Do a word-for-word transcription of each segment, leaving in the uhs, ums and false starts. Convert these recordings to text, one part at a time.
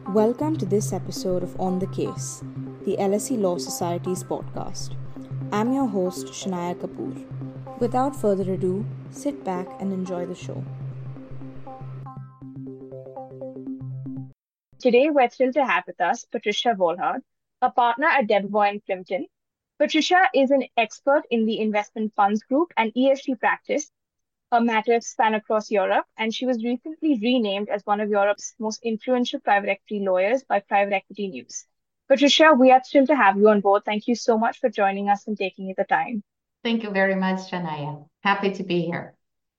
Welcome to this episode of On the Case, the L S E Law Society's podcast. I'm your host, Shania Kapoor. Without further ado, sit back and enjoy the show. Today, we're thrilled to have with us Patricia Volhard, a partner at Debevoise and Plimpton. Patricia is an expert in the investment funds group and E S G practice. Her matters span across Europe, and she was recently renamed as one of Europe's most influential private equity lawyers by Private Equity News. Patricia, we are thrilled to have you on board. Thank you so much for joining us and taking the time. Thank you very much, Shania. Happy to be here.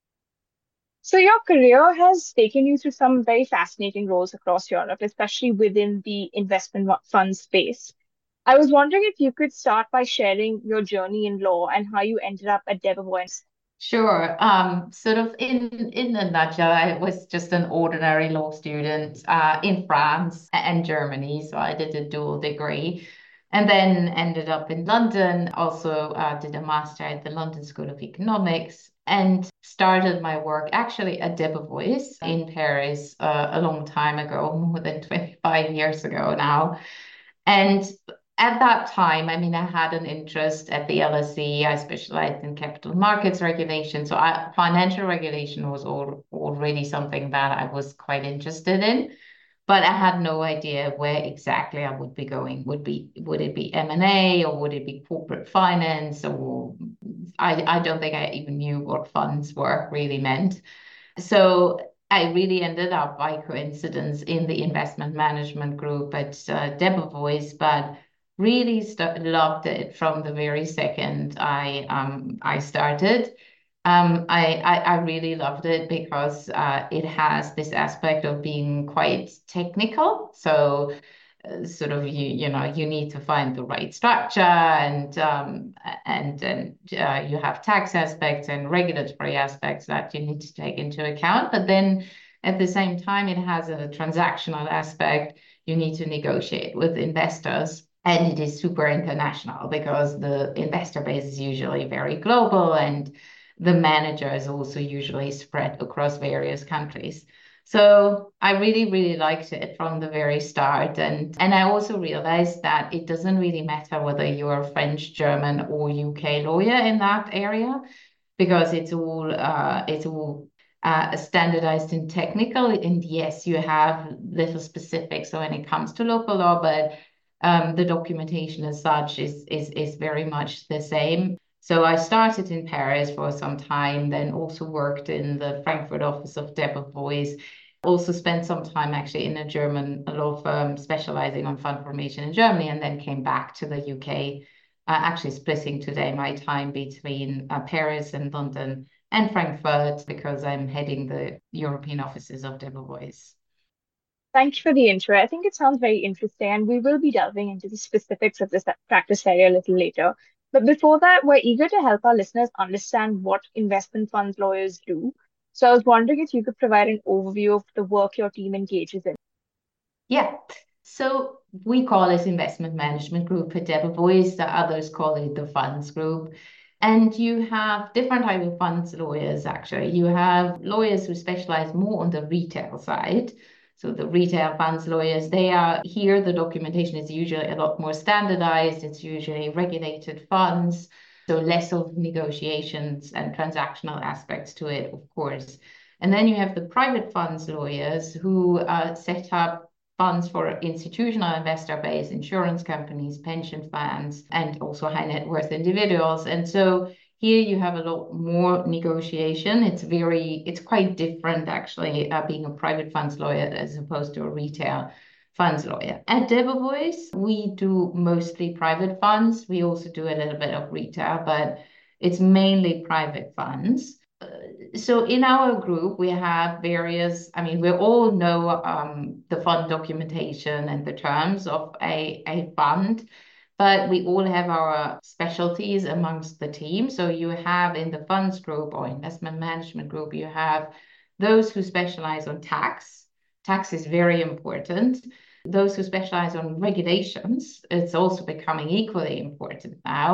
So your career has taken you through some very fascinating roles across Europe, especially within the investment fund space. I was wondering if you could start by sharing your journey in law and how you ended up at Debevoise. Sure. Um, sort of in in a nutshell, I was just an ordinary law student uh, in France and Germany. So I did a dual degree and then ended up in London, also uh, did a master at the London School of Economics and started my work actually at Debevoise in Paris uh, a long time ago, more than twenty-five years ago now. And at that time, I mean, I had an interest at the L S E. I specialized in capital markets regulation. So I, financial regulation was all, already something that I was quite interested in. But I had no idea where exactly I would be going. Would be would it be M and A or would it be corporate finance? Or I, I don't think I even knew what funds were really meant. So I really ended up by coincidence in the investment management group at uh, Debevoise, but really st- loved it from the very second I um I started. Um, I, I I really loved it because uh, it has this aspect of being quite technical. So uh, sort of you you know you need to find the right structure and um and and uh, you have tax aspects and regulatory aspects that you need to take into account. But then at the same time, it has a transactional aspect. You need to negotiate with investors. And it is super international because the investor base is usually very global and the manager is also usually spread across various countries. So I really, really liked it from the very start. And, and I also realized that it doesn't really matter whether you're a French, German, or U K lawyer in that area, because it's all uh, it's all uh, standardized and technical. And yes, you have little specifics when it comes to local law, but um, the documentation as such is, is, is very much the same. So I started in Paris for some time, then also worked in the Frankfurt office of Debevoise. Also spent some time actually in a German law firm specializing on fund formation in Germany, and then came back to the U K, uh, actually splitting today my time between uh, Paris and London and Frankfurt because I'm heading the European offices of Debevoise. Thank you for the intro. I think it sounds very interesting, and we will be delving into the specifics of this practice area a little later. But before that, we're eager to help our listeners understand what investment funds lawyers do. So I was wondering if you could provide an overview of the work your team engages in. Yeah. So we call it investment management group at Debevoise. The others call it the funds group. And you have different type of funds lawyers, actually. You have lawyers who specialize more on the retail side. So the retail funds lawyers, they are here, the documentation is usually a lot more standardized. It's usually regulated funds, so less of negotiations and transactional aspects to it, of course. And then you have the private funds lawyers who uh, set up funds for institutional investor base, insurance companies, pension funds, and also high net worth individuals. And so here you have a lot more negotiation. It's very, it's quite different actually, uh, being a private funds lawyer as opposed to a retail funds lawyer. At Debevoise, we do mostly private funds. We also do a little bit of retail, but it's mainly private funds. So in our group, we have various, I mean, we all know um, the fund documentation and the terms of a, a fund, but we all have our specialties amongst the team. So you have in the funds group or investment management group, you have those who specialize on tax. Tax is very important. Those who specialize on regulations, it's also becoming equally important now.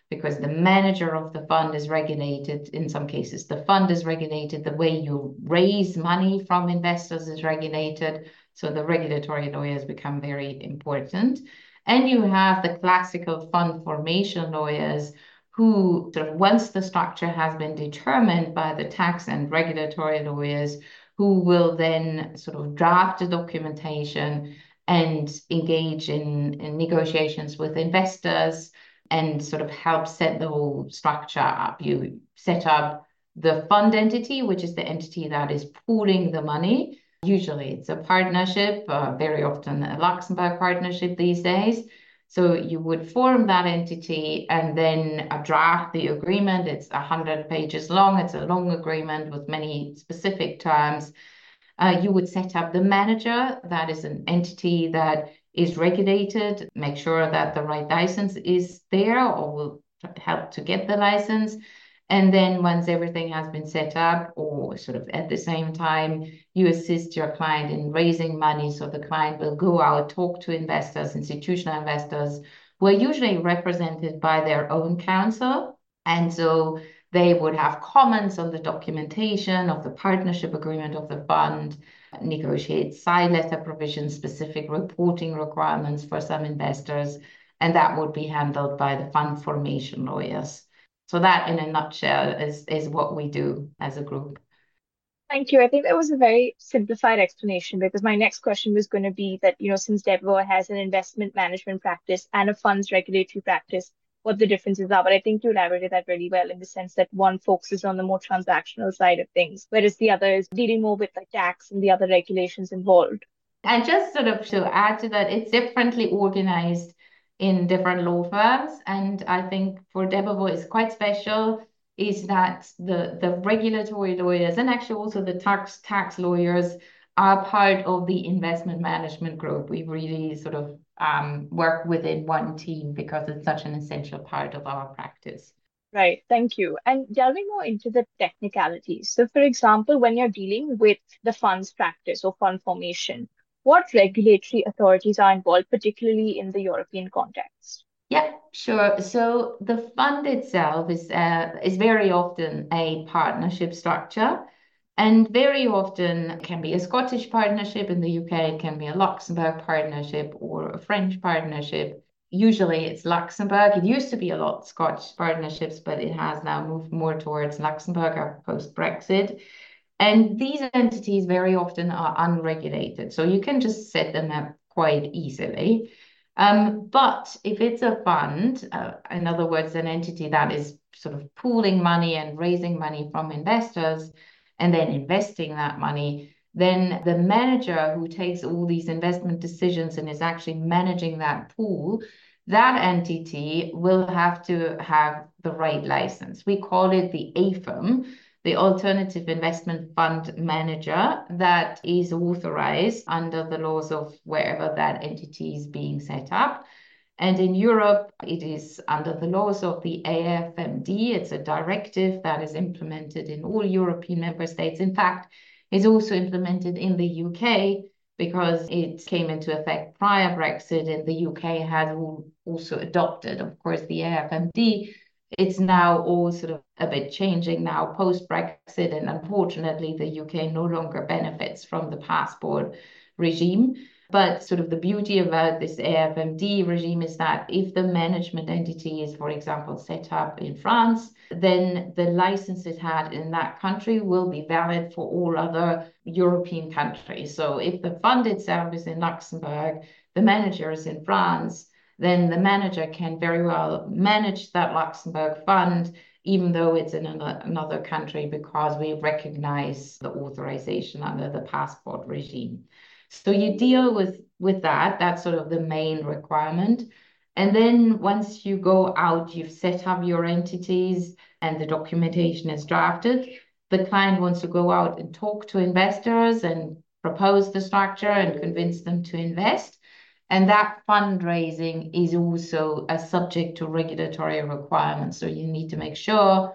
because the manager of the fund is regulated. In some cases, the fund is regulated. The way you raise money from investors is regulated. So the regulatory lawyers become very important. And you have the classical fund formation lawyers who, sort of, once the structure has been determined by the tax and regulatory lawyers, who will then sort of draft the documentation and engage in, in negotiations with investors and sort of help set the whole structure up. You set up the fund entity, which is the entity that is pooling the money. Usually it's a partnership, uh, very often a Luxembourg partnership these days. So you would form that entity and then uh, draft the agreement. It's one hundred pages long. It's a long agreement with many specific terms. Uh, you would set up the manager. That is an entity that is regulated, make sure that the right license is there or will help to get the license. And then once everything has been set up, or sort of at the same time, you assist your client in raising money. So the client will go out, talk to investors, institutional investors, who are usually represented by their own counsel. And so they would have comments on the documentation of the partnership agreement of the fund, negotiate side letter provisions, specific reporting requirements for some investors, and that would be handled by the fund formation lawyers. So that, in a nutshell, is, is what we do as a group. Thank you. I think that was a very simplified explanation, because my next question was going to be that, you know, since Debevoise has an investment management practice and a funds regulatory practice, what the differences are. But I think you elaborated that really well, in the sense that one focuses on the more transactional side of things, whereas the other is dealing more with like tax and the other regulations involved. And just sort of to add to that, it's differently organized in different law firms. And I think for Debevoise is quite special is that the, the regulatory lawyers and actually also the tax tax lawyers are part of the investment management group. We really sort of um, work within one team because it's such an essential part of our practice. Right, thank you. And delving more into the technicalities. So, for example, when you're dealing with the funds practice or fund formation, what regulatory authorities are involved, particularly in the European context? Yeah, sure. So the fund itself is uh, is very often a partnership structure, and very often it can be a Scottish partnership in the U K, it can be a Luxembourg partnership or a French partnership. Usually it's Luxembourg. It used to be a lot Scottish partnerships, but it has now moved more towards Luxembourg post-Brexit. And these entities very often are unregulated, so you can just set them up quite easily. Um, but if it's a fund, uh, in other words, an entity that is sort of pooling money and raising money from investors and then investing that money, then the manager who takes all these investment decisions and is actually managing that pool, that entity will have to have the right license. We call it the A F M, the Alternative Investment Fund Manager, that is authorized under the laws of wherever that entity is being set up. And in Europe, it is under the laws of the A F M D. It's a directive that is implemented in all European member states. In fact, it's also implemented in the U K because it came into effect prior Brexit, and the U K has also adopted, of course, the A F M D. It's now all sort of a bit changing now post-Brexit, and unfortunately the U K no longer benefits from the passport regime. But sort of the beauty about this A F M D regime is that if the management entity is, for example, set up in France, then the license it had in that country will be valid for all other European countries. So if the fund itself is in Luxembourg, the manager is in France, then the manager can very well manage that Luxembourg fund, even though it's in another country, because we recognize the authorization under the passport regime. So you deal with, with that. That's sort of the main requirement. And then once you go out, you've set up your entities and the documentation is drafted. The client wants to go out and talk to investors and propose the structure and convince them to invest. And that fundraising is also a subject to regulatory requirements. So you need to make sure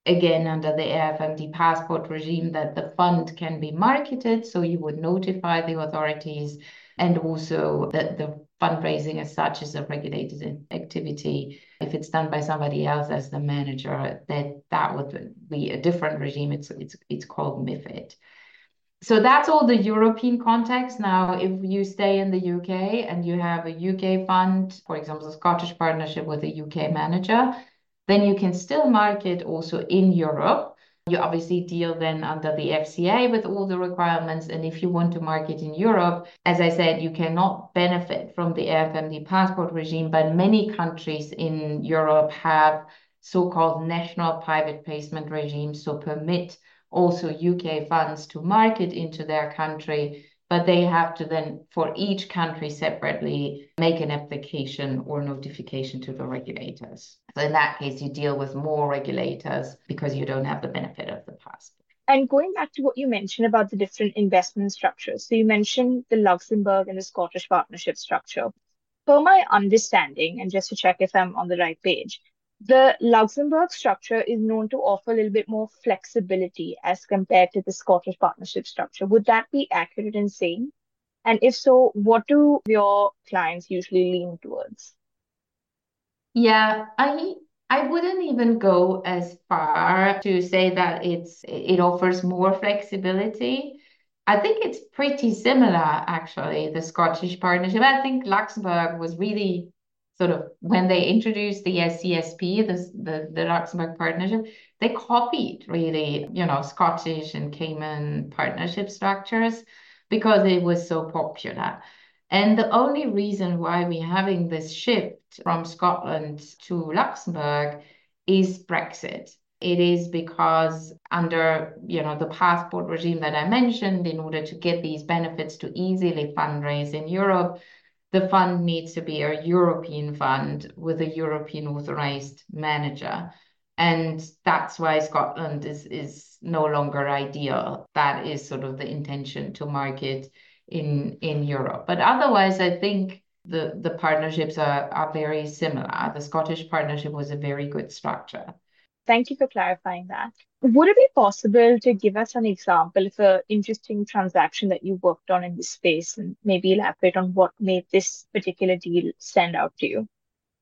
again, under the A F M D passport regime, that the fund can be marketed. So you would notify the authorities, and also that the fundraising as such is a regulated activity. If it's done by somebody else as the manager, that that would be a different regime. It's it's it's called MiFID. So that's all the European context. Now, if you stay in the U K and you have a U K fund, for example, a Scottish partnership with a U K manager, then you can still market also in Europe. You obviously deal then under the F C A with all the requirements. And if you want to market in Europe, as I said, you cannot benefit from the A F M D passport regime, but many countries in Europe have so-called national private placement regimes, so permit also U K funds to market into their country, but they have to then, for each country separately, make an application or notification to the regulators. So in that case, you deal with more regulators because you don't have the benefit of the passport. And going back to what you mentioned about the different investment structures, so you mentioned the Luxembourg and the Scottish partnership structure. Per my understanding, and just to check if I'm on the right page, the Luxembourg structure is known to offer a little bit more flexibility as compared to the Scottish partnership structure. Would that be accurate in saying? And if so, what do your clients usually lean towards? Yeah, I I wouldn't even go as far to say that it's it offers more flexibility. I think it's pretty similar, actually, the Scottish partnership. I think Luxembourg was really sort of, when they introduced the S C S P, the, the, the Luxembourg partnership, they copied really, you know, Scottish and Cayman partnership structures because it was so popular. And the only reason why we're having this shift from Scotland to Luxembourg is Brexit. It is because under, you know, the passport regime that I mentioned, in order to get these benefits to easily fundraise in Europe, the fund needs to be a European fund with a European authorized manager. And that's why Scotland is, is no longer ideal. That is sort of the intention, to market in, in Europe. But otherwise, I think the, the partnerships are, are very similar. The Scottish partnership was a very good structure. Thank you for clarifying that. Would it be possible to give us an example of an interesting transaction that you worked on in this space, and maybe elaborate on what made this particular deal stand out to you?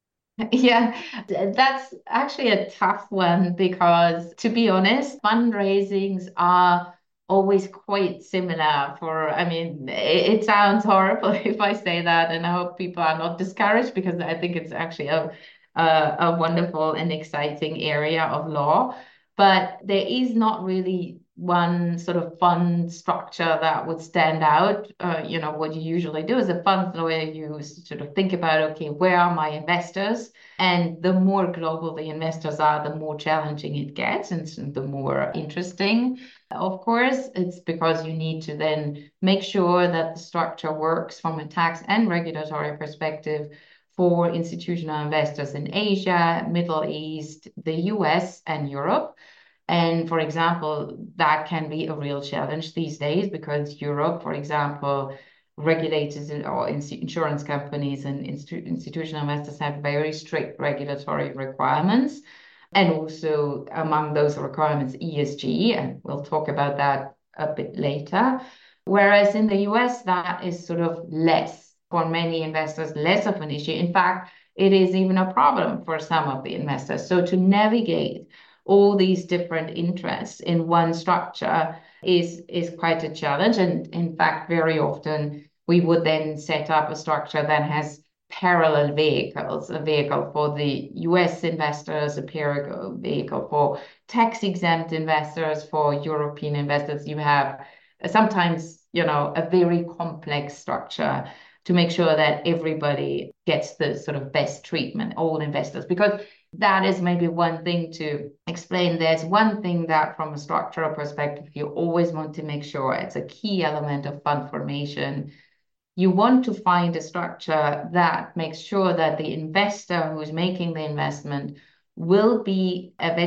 Yeah, that's actually a tough one because, to be honest, fundraisings are always quite similar for, I mean, it, it sounds horrible if I say that, and I hope people are not discouraged, because I think it's actually a a, a wonderful and exciting area of law. But there is not really one sort of fund structure that would stand out. Uh, you know, what you usually do as a fund lawyer, you sort of think about, okay, where are my investors? And the more global the investors are, the more challenging it gets, and the more interesting. Of course, it's because you need to then make sure that the structure works from a tax and regulatory perspective for institutional investors in Asia, Middle East, the U S, and Europe. And for example, that can be a real challenge these days, because Europe, for example, regulators or insurance companies and institutional investors have very strict regulatory requirements. And also among those requirements, E S G, and we'll talk about that a bit later. Whereas in the U S, that is sort of less, for many investors, less of an issue. In fact, it is even a problem for some of the investors. So to navigate all these different interests in one structure is, is quite a challenge. And in fact, very often we would then set up a structure that has parallel vehicles, a vehicle for the U S investors, a parallel vehicle for tax-exempt investors, for European investors. You have sometimes, you know, a very complex structure to make sure that everybody gets the sort of best treatment, all investors, because that is maybe one thing to explain. There's one thing that from a structural perspective, you always want to make sure, it's a key element of fund formation. You want to find a structure that makes sure that the investor who's making the investment will be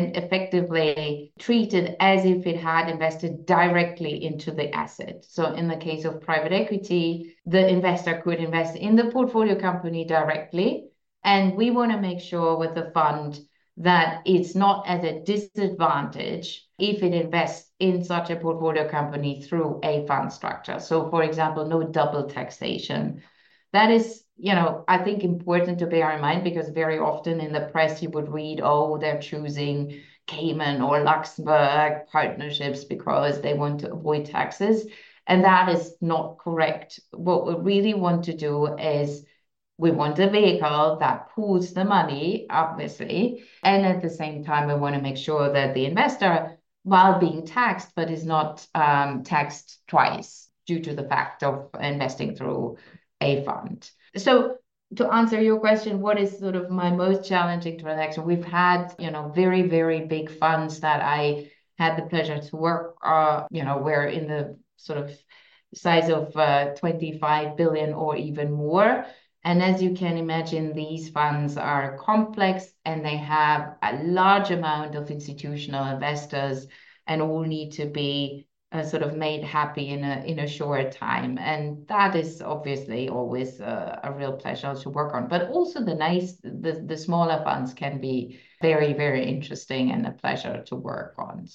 effectively treated as if it had invested directly into the asset. So in the case of private equity, the investor could invest in the portfolio company directly. And we want to make sure with the fund that it's not at a disadvantage if it invests in such a portfolio company through a fund structure. So, for example, no double taxation. That is, you know, I think important to bear in mind, because very often in the press you would read, oh, they're choosing Cayman or Luxembourg partnerships because they want to avoid taxes. And that is not correct. What we really want to do is we want a vehicle that pools the money, obviously, and at the same time, we want to make sure that the investor, while being taxed, but is not um, taxed twice due to the fact of investing through a fund. So to answer your question, what is sort of my most challenging transaction? We've had, you know, very, very big funds that I had the pleasure to work, uh, you know, where in the sort of size of uh, twenty-five billion or even more. And as you can imagine, these funds are complex and they have a large amount of institutional investors and all need to be uh, sort of made happy in a in a short time. And that is obviously always a, a real pleasure to work on. But also the nice, the, the smaller funds can be very, very interesting and a pleasure to work on.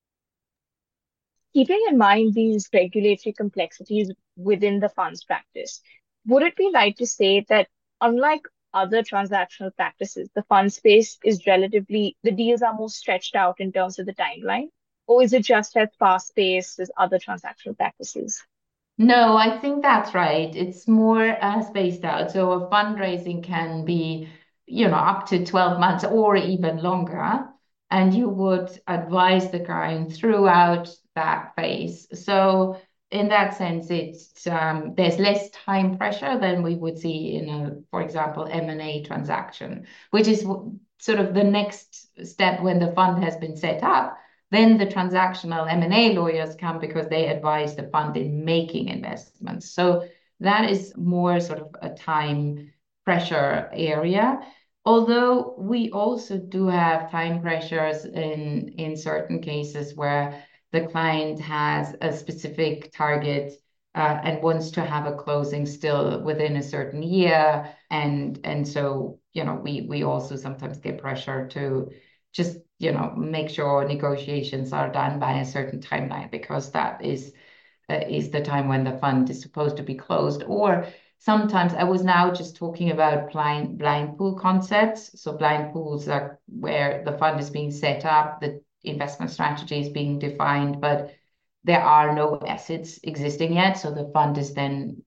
Keeping in mind these regulatory complexities within the funds practice, would it be right to say that unlike other transactional practices, the fund space is relatively, the deals are more stretched out in terms of the timeline? Or is it just as fast-paced as other transactional practices? No, I think that's right. It's more uh, spaced out. So a fundraising can be, you know, up to twelve months or even longer. And you would advise the client throughout that phase. So in that sense, it's um, there's less time pressure than we would see in a, for example, M and A transaction, which is sort of the next step when the fund has been set up. Then the transactional M and A lawyers come because they advise the fund in making investments. So that is more sort of a time pressure area. Although we also do have time pressures in, in certain cases where the client has a specific target uh, and wants to have a closing still within a certain year. And, and so, you know, we, we also sometimes get pressure to just, you know, make sure negotiations are done by a certain timeline, because that is uh, is the time when the fund is supposed to be closed. Or sometimes I was now just talking about blind blind pool concepts. So blind pools are where the fund is being set up, the investment strategy is being defined, but there are no assets existing yet. So the fund is then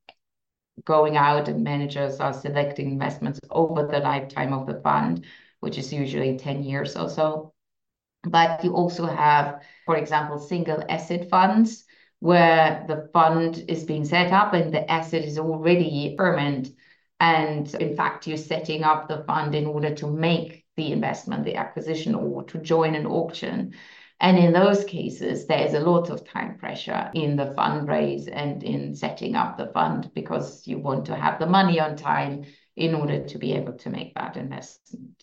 going out and managers are selecting investments over the lifetime of the fund, which is usually ten years or so. But you also have, for example, single asset funds, where the fund is being set up and the asset is already permanent. And in fact, you're setting up the fund in order to make the investment, the acquisition, or to join an auction. And in those cases, there is a lot of time pressure in the fundraise and in setting up the fund, because you want to have the money on time in order to be able to make that investment.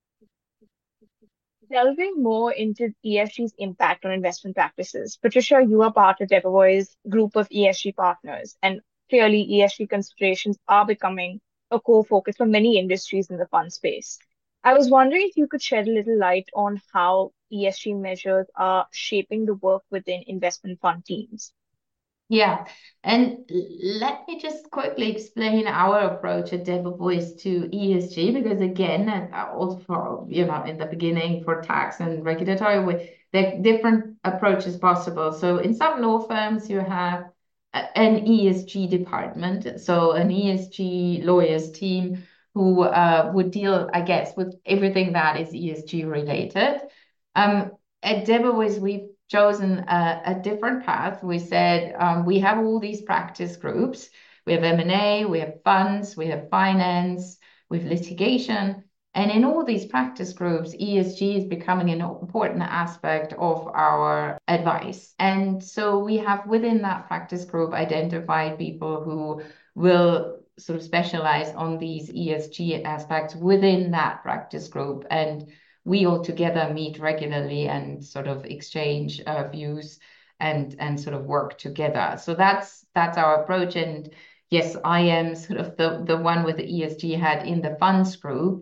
Delving more into E S G's impact on investment practices, Patricia, you are part of Debevoi's group of E S G partners, and clearly E S G considerations are becoming a core focus for many industries in the fund space. I was wondering if you could shed a little light on how E S G measures are shaping the work within investment fund teams. Yeah, and let me just quickly explain our approach at Debevois to E S G, because again, and also for, you know, in the beginning for tax and regulatory, we, there are different approaches possible. So in some law firms, you have an E S G department, so an E S G lawyers team who uh, would deal, I guess, with everything that is E S G related. Um, at Debevois, we've chosen a, a different path. We said um, we have all these practice groups. We have M and A, we have funds, we have finance, we have litigation. And in all these practice groups, E S G is becoming an important aspect of our advice. And so we have within that practice group identified people who will sort of specialize on these E S G aspects within that practice group. And we all together meet regularly and sort of exchange uh, views and and sort of work together. So that's that's our approach. And yes, I am sort of the, the one with the E S G hat in the funds group.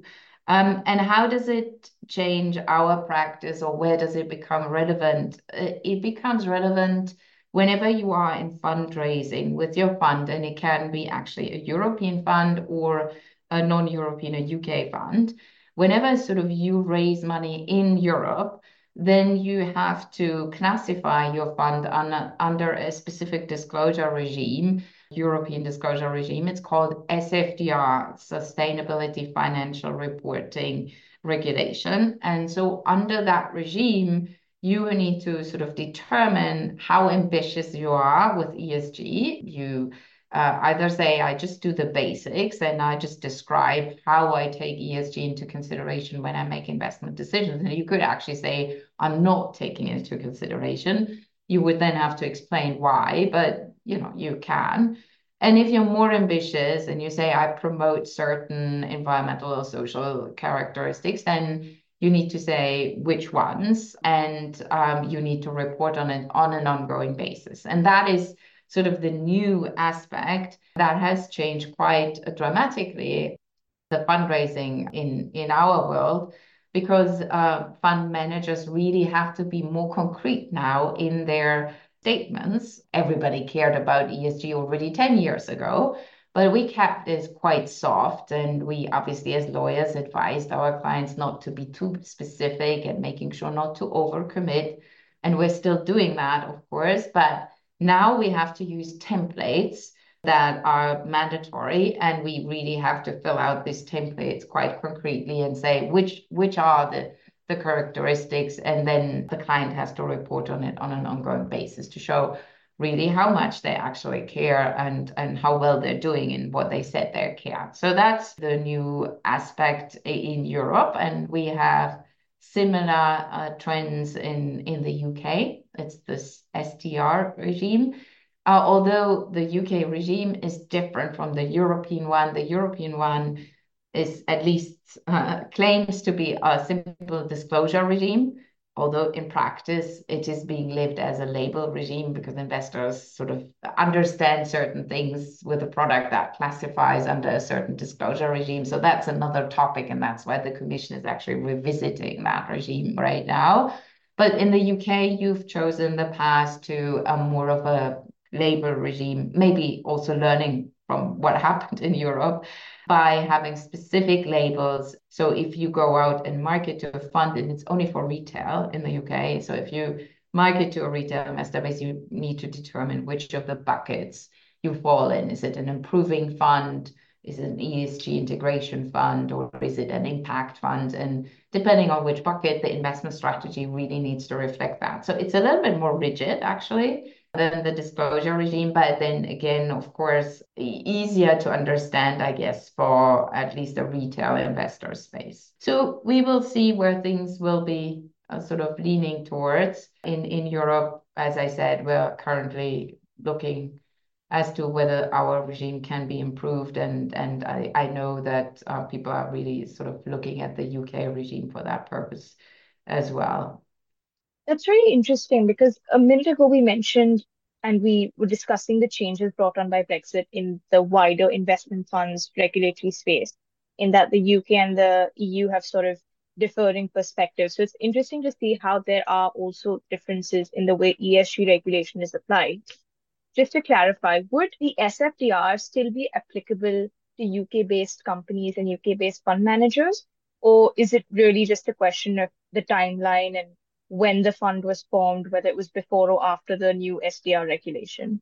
Um, and how does it change our practice, or where does it become relevant? Uh, It becomes relevant whenever you are in fundraising with your fund, and it can be actually a European fund or a non-European, a U K fund. Whenever sort of you raise money in Europe, then you have to classify your fund under, under a specific disclosure regime, European disclosure regime. It's called S F D R, Sustainability Financial Reporting Regulation. And so under that regime, you need to sort of determine how ambitious you are with E S G. You uh, either say, I just do the basics and I just describe how I take E S G into consideration when I make investment decisions. And you could actually say, I'm not taking it into consideration. You would then have to explain why, but you know, you can. And if you're more ambitious and you say, I promote certain environmental or social characteristics, then you need to say which ones, and um, you need to report on it on an ongoing basis. And that is sort of the new aspect that has changed quite dramatically the fundraising in, in our world, because uh, fund managers really have to be more concrete now in their statements. Everybody cared about E S G already ten years ago, but we kept this quite soft. And we obviously, as lawyers, advised our clients not to be too specific and making sure not to overcommit. And we're still doing that, of course, but now we have to use templates that are mandatory, and we really have to fill out these templates quite concretely and say which which are the the characteristics, and then the client has to report on it on an ongoing basis to show really how much they actually care and and how well they're doing in what they said they care. So that's the new aspect in Europe, and we have similar uh, trends in in the U K. It's this S T R regime. Uh, although the U K regime is different from the European one, the European one is at least uh, claims to be a simple disclosure regime, although in practice it is being lived as a label regime because investors sort of understand certain things with a product that classifies under a certain disclosure regime. So that's another topic, and that's why the Commission is actually revisiting that regime right now. But in the U K, you've chosen the path to a more of a label regime, maybe also learning from what happened in Europe by having specific labels. So if you go out and market to a fund, and it's only for retail in the U K, so if you market to a retail investor base, you need to determine which of the buckets you fall in. Is it an improving fund? Is it an E S G integration fund, or is it an impact fund? And depending on which bucket, the investment strategy really needs to reflect that. So it's a little bit more rigid, actually, than the disclosure regime, but then again, of course, easier to understand, I guess, for at least a retail investor space. So we will see where things will be uh, sort of leaning towards. In, in Europe, as I said, we're currently looking as to whether our regime can be improved. And, and I, I know that uh, people are really sort of looking at the U K regime for that purpose as well. That's really interesting because a minute ago we mentioned and we were discussing the changes brought on by Brexit in the wider investment funds regulatory space, in that the U K and the E U have sort of differing perspectives. So it's interesting to see how there are also differences in the way E S G regulation is applied. Just to clarify, would the S F D R still be applicable to U K-based companies and U K-based fund managers? Or is it really just a question of the timeline and when the fund was formed, whether it was before or after the new S D R regulation?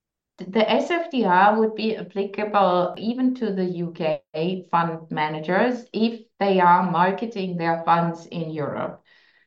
The S F D R would be applicable even to the U K fund managers if they are marketing their funds in Europe.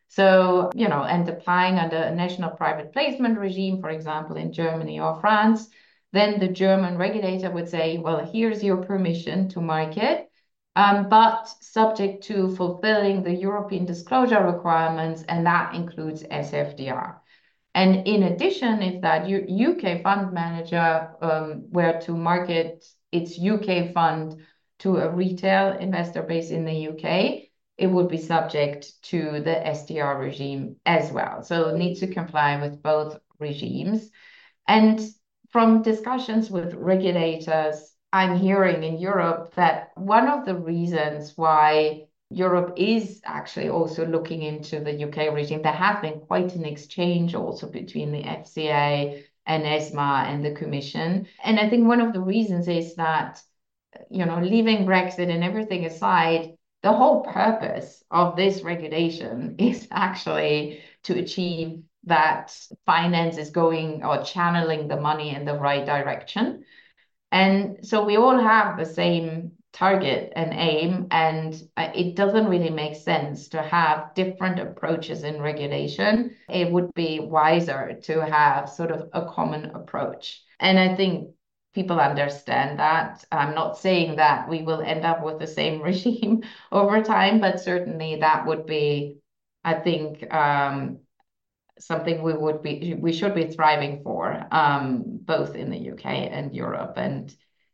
So, you know, and applying under a national private placement regime, for example, in Germany or France, then the German regulator would say, well, here's your permission to market, um, but subject to fulfilling the European disclosure requirements, and that includes S F D R. And in addition, if that U K fund manager um, were to market its U K fund to a retail investor base in the U K, it would be subject to the S D R regime as well. So it needs to comply with both regimes. And from discussions with regulators, I'm hearing in Europe that one of the reasons why Europe is actually also looking into the U K regime. There has been quite an exchange also between the F C A and ESMA and the Commission. And I think one of the reasons is that, you know, leaving Brexit and everything aside, the whole purpose of this regulation is actually to achieve that finance is going or channeling the money in the right direction. And so we all have the same target and aim, and it doesn't really make sense to have different approaches in regulation. It would be wiser to have sort of a common approach. And I think people understand that. I'm not saying that we will end up with the same regime over time, but certainly that would be, I think, um, something we would be we should be thriving for, um, both in the U K and Europe. And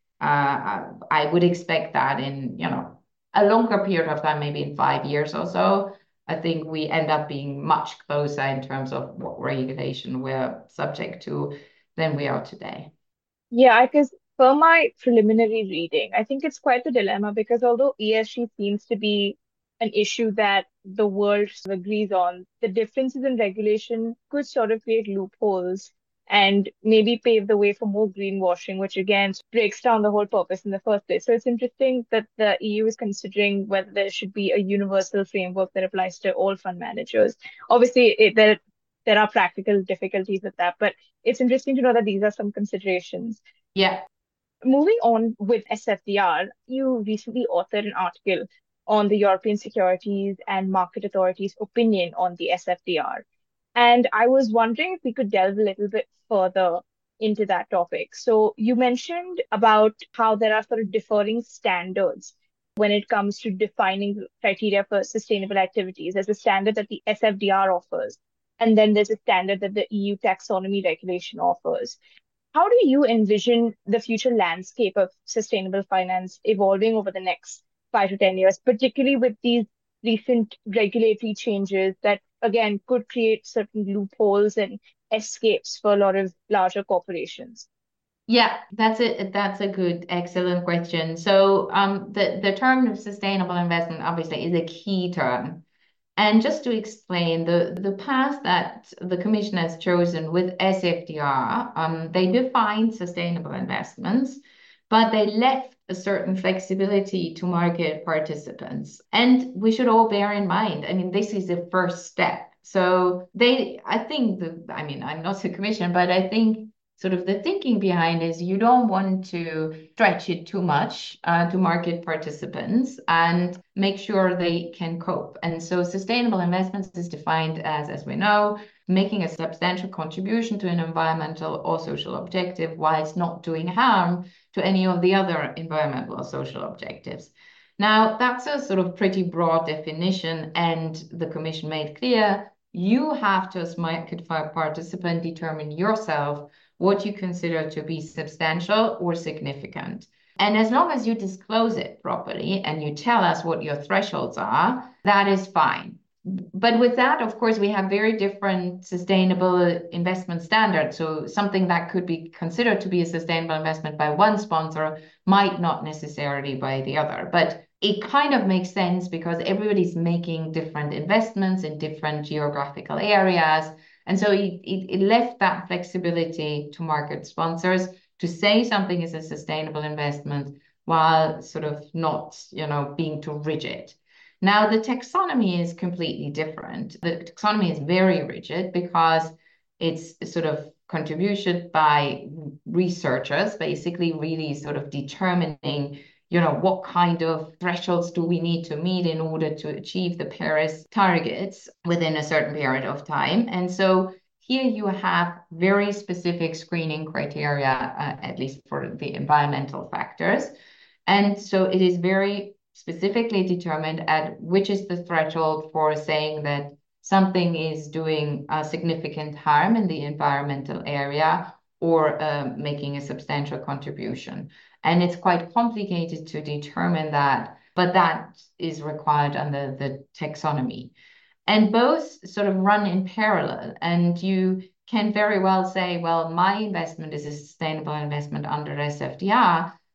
uh, I would expect that in, you know, a longer period of time, maybe in five years or so, I think we end up being much closer in terms of what regulation we're subject to than we are today. Yeah, because per my preliminary reading, I think it's quite the dilemma because although E S G seems to be an issue that the world sort of agrees on, the differences in regulation could sort of create loopholes and maybe pave the way for more greenwashing, which again breaks down the whole purpose in the first place. So it's interesting that the E U is considering whether there should be a universal framework that applies to all fund managers. Obviously, it, there there are practical difficulties with that, but it's interesting to know that these are some considerations. Yeah. Moving on with S F D R, you recently authored an article on the European Securities and Market Authority's opinion on the S F D R. And I was wondering if we could delve a little bit further into that topic. So you mentioned about how there are sort of differing standards when it comes to defining criteria for sustainable activities. There's a standard that the S F D R offers, and then there's a standard that the E U taxonomy regulation offers. How do you envision the future landscape of sustainable finance evolving over the next five to ten years, particularly with these recent regulatory changes that, again, could create certain loopholes and escapes for a lot of larger corporations? Yeah, that's a that's a good, excellent question. So um, the, the term of sustainable investment obviously is a key term. And just to explain, the, the path that the Commission has chosen with S F D R, um, they defined sustainable investments, but they left a certain flexibility to market participants. And we should all bear in mind, I mean, this is the first step. So they, I think, the, I mean, I'm not the Commission, but I think sort of the thinking behind is you don't want to stretch it too much uh, to market participants and make sure they can cope. And so sustainable investments is defined as, as we know, making a substantial contribution to an environmental or social objective whilst not doing harm to any of the other environmental or social objectives. Now, that's a sort of pretty broad definition, and the Commission made clear you have to, as market participant, determine yourself what you consider to be substantial or significant. And as long as you disclose it properly and you tell us what your thresholds are, that is fine. But with that, of course, we have very different sustainable investment standards. So something that could be considered to be a sustainable investment by one sponsor might not necessarily by the other. But it kind of makes sense because everybody's making different investments in different geographical areas. And so it, it, it left that flexibility to market sponsors to say something is a sustainable investment while sort of not, you know, being too rigid. Now, the taxonomy is completely different. The taxonomy is very rigid because it's sort of contributed by researchers, basically really sort of determining, you know, what kind of thresholds do we need to meet in order to achieve the Paris targets within a certain period of time. And so here you have very specific screening criteria, uh, at least for the environmental factors. And so it is very specifically determined at which is the threshold for saying that something is doing a significant harm in the environmental area or uh, making a substantial contribution. And it's quite complicated to determine that, but that is required under the taxonomy. And both sort of run in parallel. And you can very well say, well, my investment is a sustainable investment under S F D R,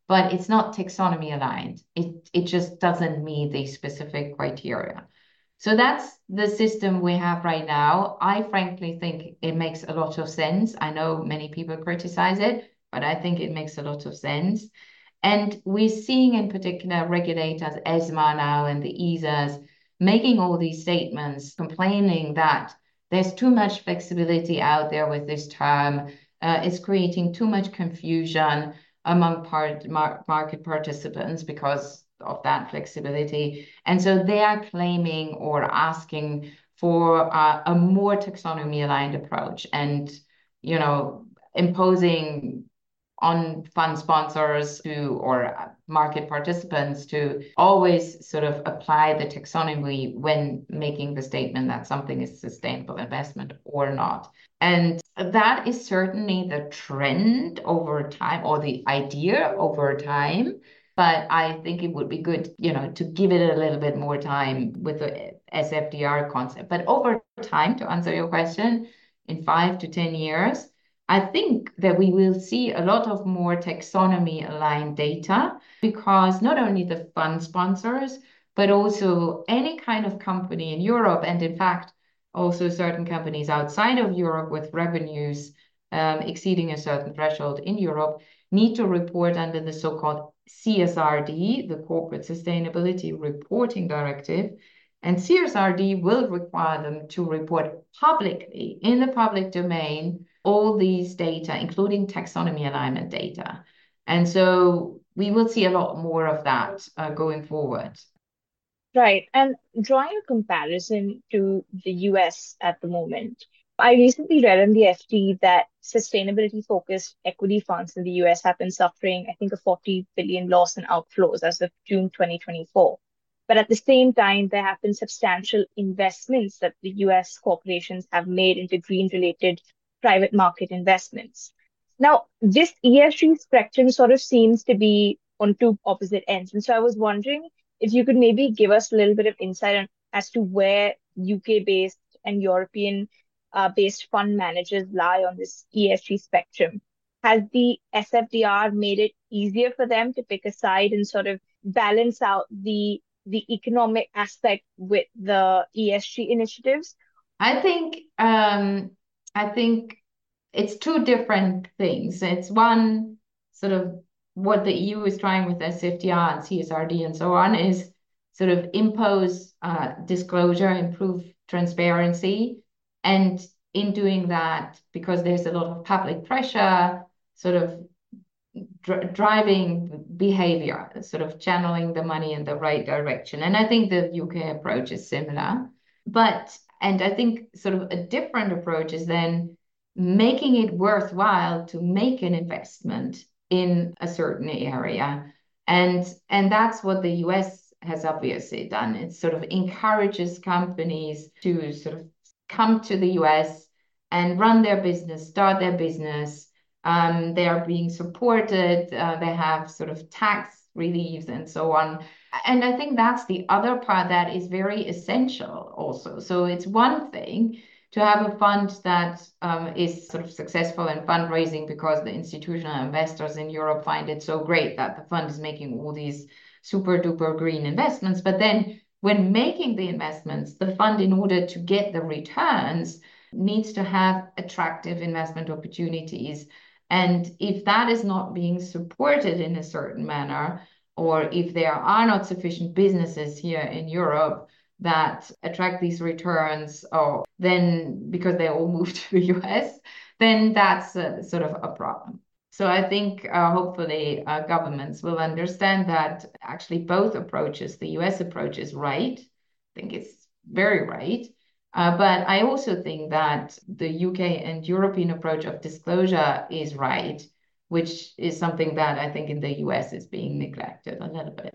but it's not taxonomy aligned. It, it just doesn't meet the specific criteria. So that's the system we have right now. I frankly think it makes a lot of sense. I know many people criticize it, but I think it makes a lot of sense. And we're seeing in particular regulators, ESMA now and the E S As, making all these statements, complaining that there's too much flexibility out there with this term. Uh, it's creating too much confusion among part, mar market participants because of that flexibility. And so they are claiming or asking for uh, a more taxonomy aligned approach and, you know, imposing on fund sponsors to or market participants to always sort of apply the taxonomy when making the statement that something is sustainable investment or not. And that is certainly the trend over time, or the idea over time. But I think it would be good, you know, to give it a little bit more time with the S F D R concept. But over time, to answer your question, in five to ten years, I think that we will see a lot of more taxonomy aligned data, because not only the fund sponsors, but also any kind of company in Europe, and in fact, also certain companies outside of Europe with revenues um, exceeding a certain threshold in Europe, need to report under the so-called C S R D, the Corporate Sustainability Reporting Directive. And C S R D will require them to report publicly in the public domain all these data, including taxonomy alignment data. And so we will see a lot more of that uh, going forward. Right. And drawing a comparison to the U S at the moment, I recently read in the F T that sustainability-focused equity funds in the U S have been suffering, I think, a forty billion loss in outflows as of June twenty twenty-four. But at the same time, there have been substantial investments that the U S corporations have made into green-related private market investments. Now, this E S G spectrum sort of seems to be on two opposite ends. And so I was wondering if you could maybe give us a little bit of insight on, as to where U K-based and European-based uh, fund managers lie on this E S G spectrum. Has the S F D R made it easier for them to pick a side and sort of balance out the the economic aspect with the E S G initiatives? I think um, I think it's two different things. It's one sort of what the E U is trying with S F D R and C S R D and so on is sort of impose uh, disclosure, improve transparency. And in doing that, because there's a lot of public pressure, sort of dr driving behavior, sort of channeling the money in the right direction. And I think the U K approach is similar. But, and I think sort of a different approach is then making it worthwhile to make an investment in a certain area. And, and that's what the U S has obviously done. It sort of encourages companies to sort of come to the U S and run their business, start their business. Um, they are being supported. Uh, they have sort of tax reliefs and so on. And I think that's the other part that is very essential also. So it's one thing to have a fund that um, is sort of successful in fundraising because the institutional investors in Europe find it so great that the fund is making all these super duper green investments. But then when making the investments, the fund, in order to get the returns, needs to have attractive investment opportunities. And if that is not being supported in a certain manner, or if there are not sufficient businesses here in Europe that attract these returns, or then because they all move to the U S, then that's a, sort of a problem. So I think uh, hopefully uh, governments will understand that actually both approaches, the U S approach is right. I think it's very right. Uh, but I also think that the U K and European approach of disclosure is right, which is something that I think in the U S is being neglected a little bit.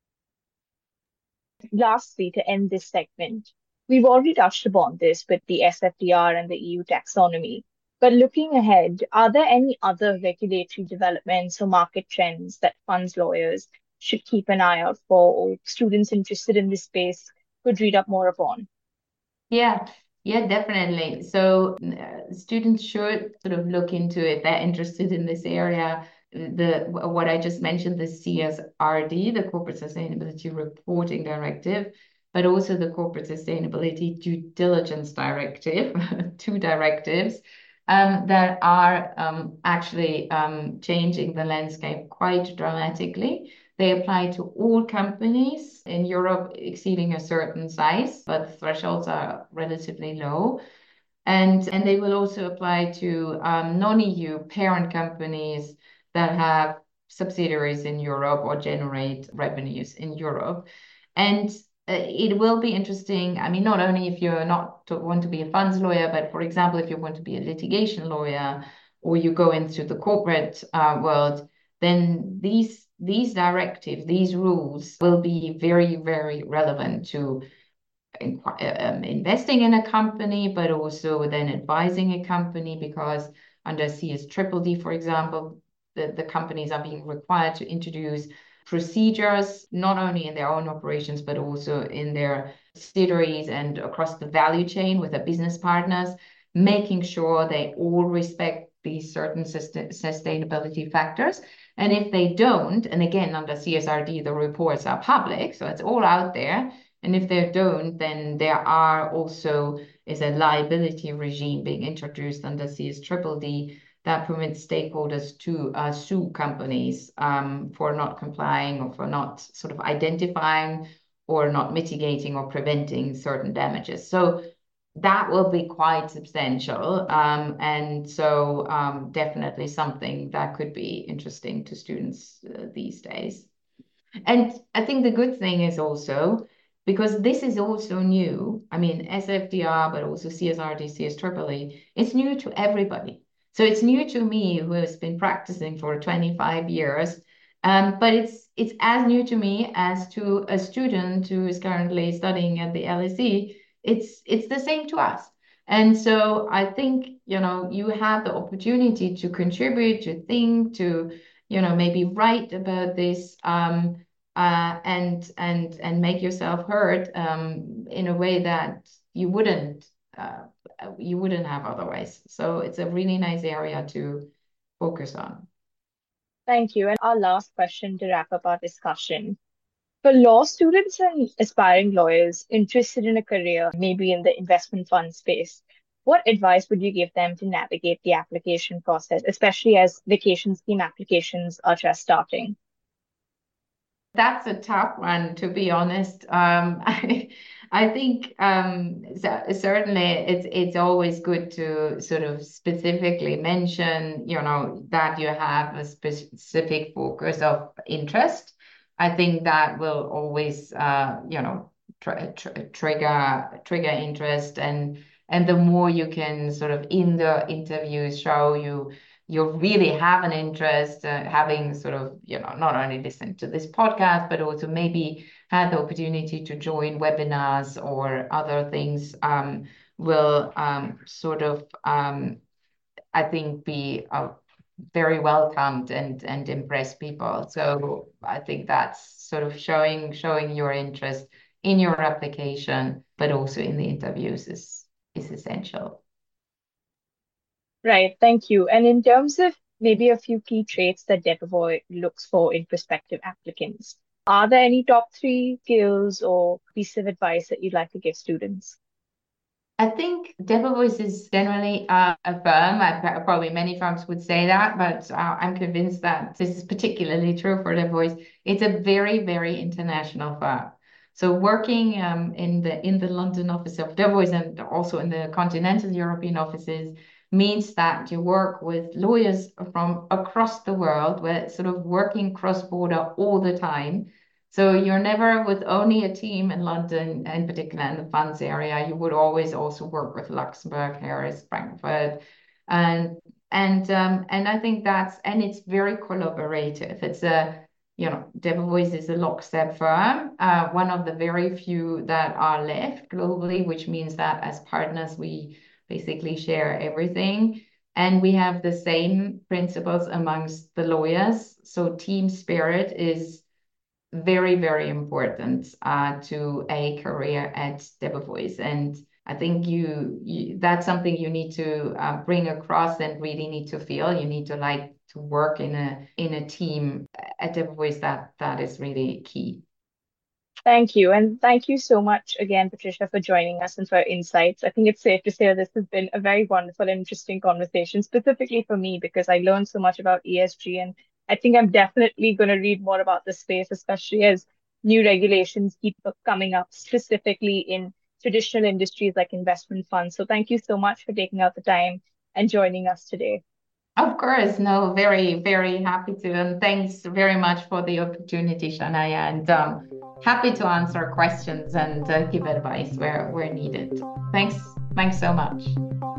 Lastly, to end this segment, we've already touched upon this with the S F D R and the E U taxonomy. But looking ahead, are there any other regulatory developments or market trends that funds lawyers should keep an eye out for, or students interested in this space could read up more upon? Yeah, yeah, definitely. So uh, students should sort of look into it. They're interested in this area. the what I just mentioned, the C S R D, the Corporate Sustainability Reporting Directive, but also the Corporate Sustainability Due Diligence Directive, two directives um, that are um, actually um, changing the landscape quite dramatically. They apply to all companies in Europe exceeding a certain size, but the thresholds are relatively low. And, and they will also apply to um, non-E U parent companies that have subsidiaries in Europe or generate revenues in Europe. And uh, it will be interesting. I mean, not only if you're not to want to be a funds lawyer, but for example, if you want to be a litigation lawyer or you go into the corporate uh, world, then these these directives, these rules will be very, very relevant to um, investing in a company, but also then advising a company, because under C S D D, for example, the, the companies are being required to introduce procedures, not only in their own operations, but also in their subsidiaries and across the value chain with their business partners, making sure they all respect these certain sustainability factors. And if they don't, and again, under C S R D, the reports are public, so it's all out there. And if they don't, then there are also is a liability regime being introduced under C S D D that permits stakeholders to uh, sue companies um, for not complying or for not sort of identifying or not mitigating or preventing certain damages. So that will be quite substantial. Um, and so um, definitely something that could be interesting to students uh, these days. And I think the good thing is also, because this is also new, I mean, S F D R, but also C S R D, C S D D, it's new to everybody. So it's new to me, who has been practicing for twenty-five years, um, but it's it's as new to me as to a student who is currently studying at the L S E. It's it's the same to us. And so I think, you know, you have the opportunity to contribute, to think, to, you know, maybe write about this um, uh, and and and make yourself heard um, in a way that you wouldn't uh, you wouldn't have otherwise. So it's a really nice area to focus on. Thank you. And our last question to wrap up our discussion. For law students and aspiring lawyers interested in a career, maybe in the investment fund space, what advice would you give them to navigate the application process, especially as vacation scheme applications are just starting? That's a tough one, to be honest. Um, I, I think um, certainly it's it's always good to sort of specifically mention, you know, that you have a specific focus of interest. I think that will always, uh, you know, tr tr trigger trigger interest, and and the more you can sort of in the interviews show you you really have an interest, uh, having sort of, you know, not only listened to this podcast, but also maybe had the opportunity to join webinars or other things, um, will um, sort of, um, I think, be uh, very welcomed and and impress people. So I think that's sort of showing showing your interest in your application, but also in the interviews is is essential. Right, thank you. And in terms of maybe a few key traits that Debevoise looks for in prospective applicants, are there any top three skills or piece of advice that you'd like to give students? I think Debevoise is generally uh, a firm. I, probably many firms would say that, but uh, I'm convinced that this is particularly true for Debevoise. It's a very, very international firm. So working um, in the in the London office of Debevoise and also in the continental European offices means that you work with lawyers from across the world. We're sort of working cross-border all the time. So you're never with only a team in London, in particular in the funds area. You would always also work with Luxembourg, Paris, Frankfurt, and and um, and I think that's and it's very collaborative. It's a you know Debevoise is a lockstep firm, uh, one of the very few that are left globally, which means that as partners we basically share everything. And we have the same principles amongst the lawyers. So team spirit is very, very important uh, to a career at Debevoise. And I think you, you that's something you need to uh, bring across and really need to feel. You need to like to work in a in a team at Devoice, that that is really key. Thank you. And thank you so much again, Patricia, for joining us and for your insights. I think it's safe to say that this has been a very wonderful and interesting conversation, specifically for me, because I learned so much about E S G. And I think I'm definitely going to read more about this space, especially as new regulations keep coming up, specifically in traditional industries like investment funds. So thank you so much for taking out the time and joining us today. Of course, no, very, very happy to. And thanks very much for the opportunity, Shania. And um, happy to answer questions and uh, give advice where, where needed. Thanks. Thanks so much.